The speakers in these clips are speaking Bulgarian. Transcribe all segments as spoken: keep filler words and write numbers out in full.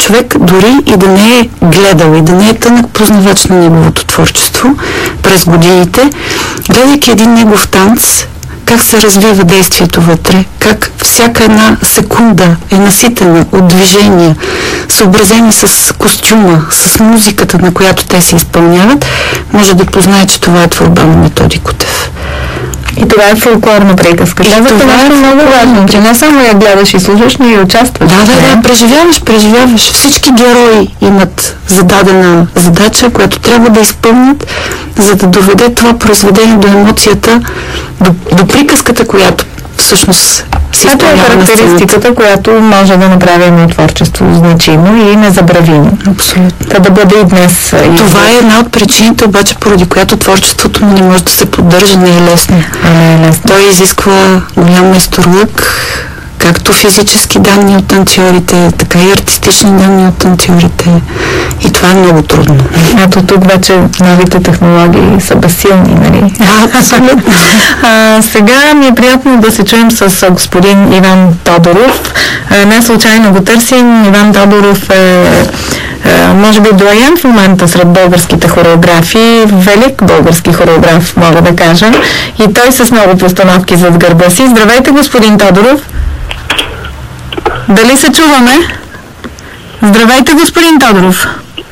човек дори и да не е гледал и да не е тънък познавач на неговото творчество през годините, гледайки един негов танц, как се развива действието вътре, как всяка една секунда е наситена от движения, съобразени с костюма, с музиката, на която те се изпълняват, може да познае, че това е творба на Методи Кутев. И това е фолклорна приказка. Това, това е много важно, че не само я гледаш и слушаш, но и участваш. Да, да, да, преживяваш, преживяваш. Всички герои имат зададена задача, която трябва да изпълнят, за да доведе това произведение до емоцията, до, до приказката, която всъщност си това е характеристиката, която може да направи едно творчество значимо и незабравимо. Абсолютно. Та да бъде и днес. Това е една от причините, обаче, поради която творчеството му не може да се поддържа, не е лесно. А, не е лесно. Той изисква голям майсторлък, както физически данни от танцорите, така и артистични данни от танцорите. И това е много трудно. Ето тук вече новите технологии са безсилни, нали? Да, абсолютно. А, сега ми е приятно да се чуем с господин Иван Тодоров. А, не случайно го търсим. Иван Тодоров е, е може би доайен в момента сред българските хореографи. Велик български хореограф, мога да кажа. И той с много постановки зад гърба си. Здравейте, господин Тодоров! Дали се чуваме? Здравейте, господин Тодоров!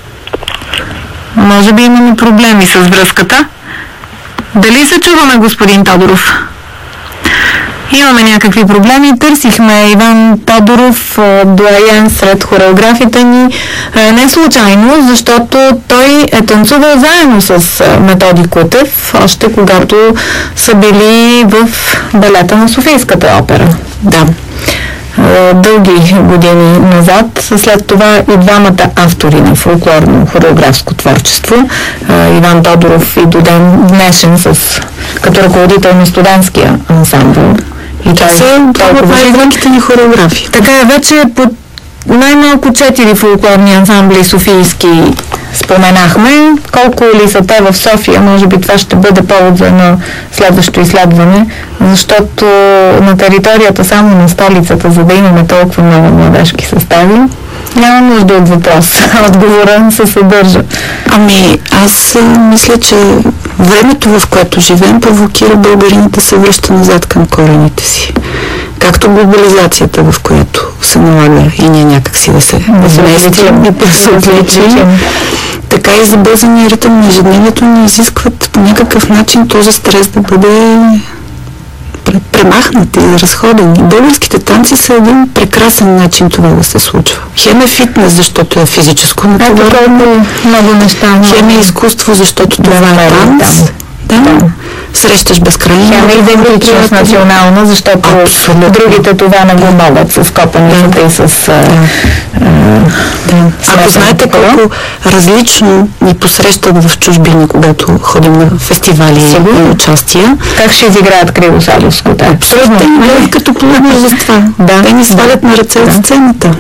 Може би имаме проблеми с връзката. Дали се чуваме, господин Тодоров? Имаме някакви проблеми. Търсихме Иван Тодоров, доайен сред хореографите ни, не случайно, защото той е танцувал заедно с Методи Кутев, още когато са били в балета на Софийската опера. Да. Дълги години назад. След това и двамата автори на фолклорно-хореографско творчество, Иван Тодоров и до ден днешен с, като ръководител на студентския ансамбъл. И това са най-великите ни хореографии. Така е, вече по най-малко четири фолклорни ансамбли софийски споменахме. Колко ли са те в София? Може би това ще бъде повод за едно следващо изследване, защото на територията само на столицата, за да имаме толкова много младежки състави, няма нужда от въпрос. Отговора се съдържа. Ами, аз мисля, че времето, в което живеем, провокира българините да се връща назад към корените си. Както глобализацията, в която се налага и ние някакси да се вместим и да се отличим, така и забързания ритъм на ежедневието ни изискват по някакъв начин този стрес да бъде премахнат и разходен. И българските танци са един прекрасен начин това да се случва. Хем е фитнес, защото е физическо натоварване, много неща. хем е изкуство, защото това е танц. Да. Да. Срещаш безкрайно. Хем е идентичност национална, защото абсолютно другите това не го могат с копаницата и с... Да. А, да. Ако знаете колко различно ни посрещат в чужбини, когато ходим на фестивали и участия. Как ще изиграят Кривосадовско? Да. Абсолютно. Те ни гледат като плодножества. Да. Те ни свалят на ръце от сцената.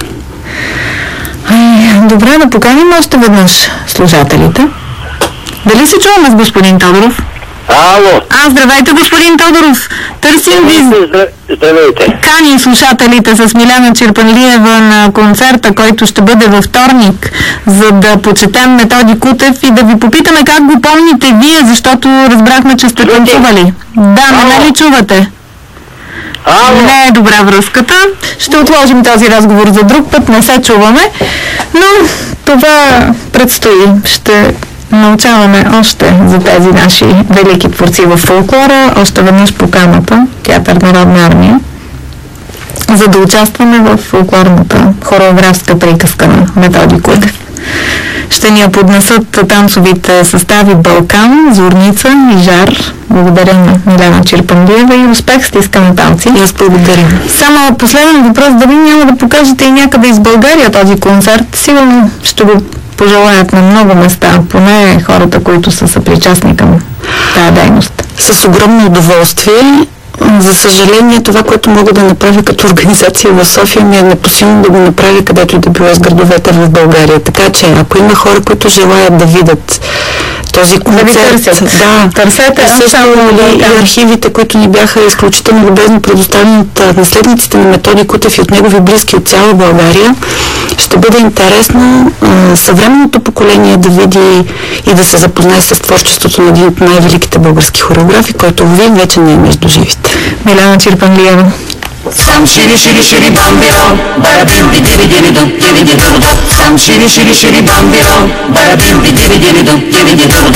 Добре, да поканим още веднъж слушателите. Дали се чуваме с господин Тодоров? Ало! А, здравейте, господин Тодоров! Търсим ви... Здравейте! Каним слушателите с Милена Чирпанлиева на концерта, който ще бъде във вторник, за да почетем Методи Кутев и да ви попитаме как го помните вие, защото разбрахме, че сте танцували. Да, не ли чувате? Ало. Не е добра връзката. Ще отложим този разговор за друг път, не се чуваме, но това предстои. Ще научаваме още за тези наши велики творци в фолклора, още веднъж поканата, Театър Народна армия, за да участваме в фолклорната хореографска приказка на Методи Кутев. Ще ни я поднесат танцовите състави Балкан, Зорница и Жар. Благодаря на Милена Чирпанлиева и успех с тискане танци. И аз благодаря. Само последен въпрос, дали няма да покажете и някъде из България този концерт? Сигурно ще го пожелаят на много места, поне хората, които са съпричастни към тази дейност. С огромно удоволствие. За съжаление, това, което мога да направя като организация в София, ми е непосилно да го направя където и да било с градовете в България. Така че, ако има хора, които желаят да видят този концерт, да, да търсете, също и, и архивите, които ни бяха изключително любезно предоставени от наследниците на Методи Кутев и от негови близки от цяла България, ще бъде интересно а, съвременното поколение да види и да се запознае с творчеството на един от най-великите български хореографи, който ви вече не е между живите. Милена Чирпанлиева. Сам шири шири шири бамбиро, барабим би диви диви дум, диви диви дум. Сам шири шири шири бамбиро, барабим би диви диви дум, диви диви дум.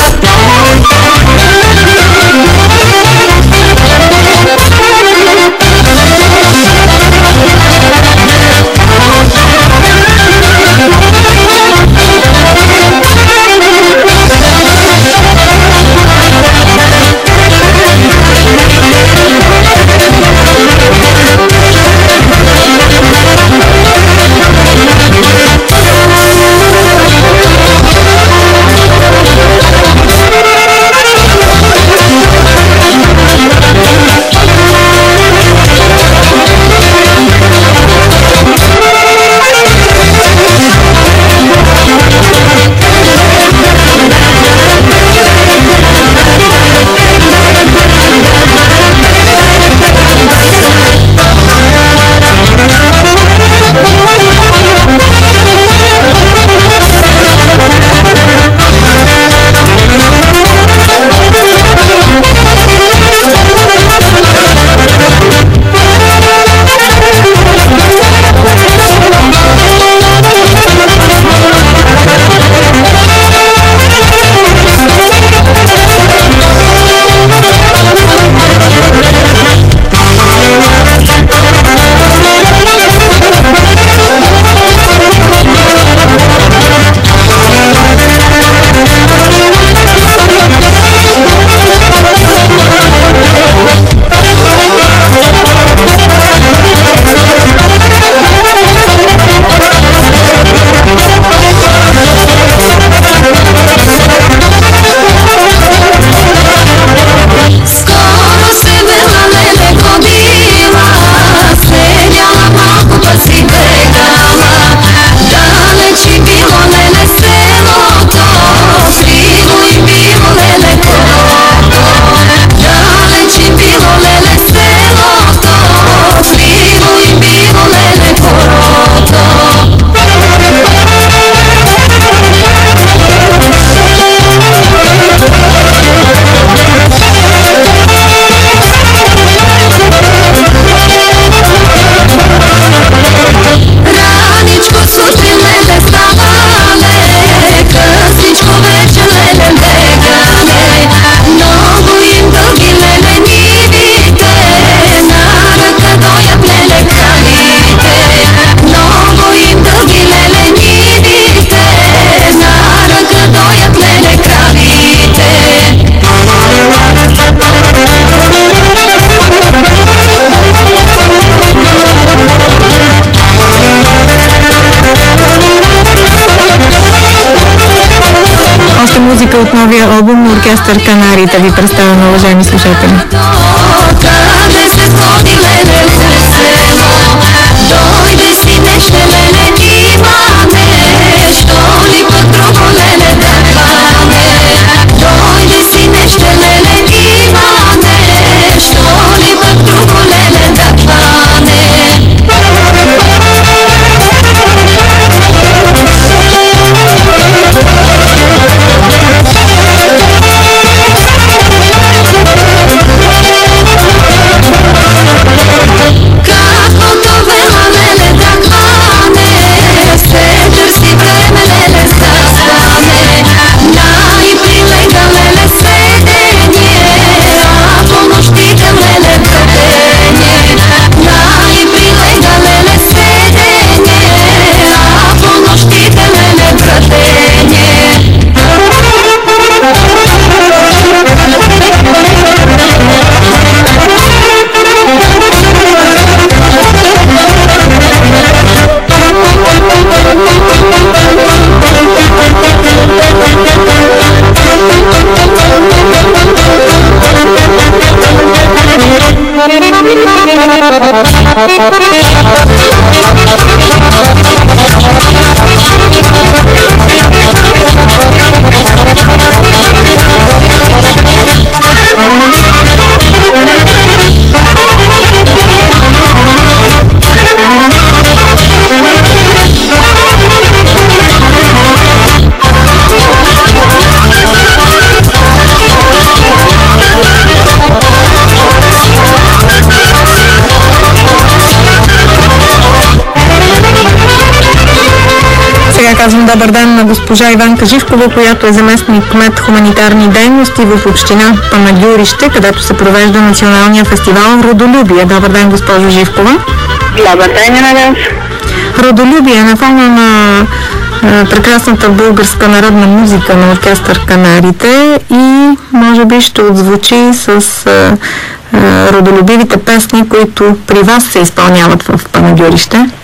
Музика от новия албум на оркестър Канариите ви представяме, уважаеми слушатели. Kako to vela mene da hvane казвам добър ден на госпожа Иванка Живкова, която е заместник кмет хуманитарни дейности в община Панагюрище, където се провежда националния фестивал Родолюбие. Добър ден, госпожо Живкова. Добър ден, Надя. Родолюбие на фона на а, прекрасната българска народна музика на оркестър Канарите и може би ще отзвучи с а, а, родолюбивите песни, които при вас се изпълняват в Панагюрище.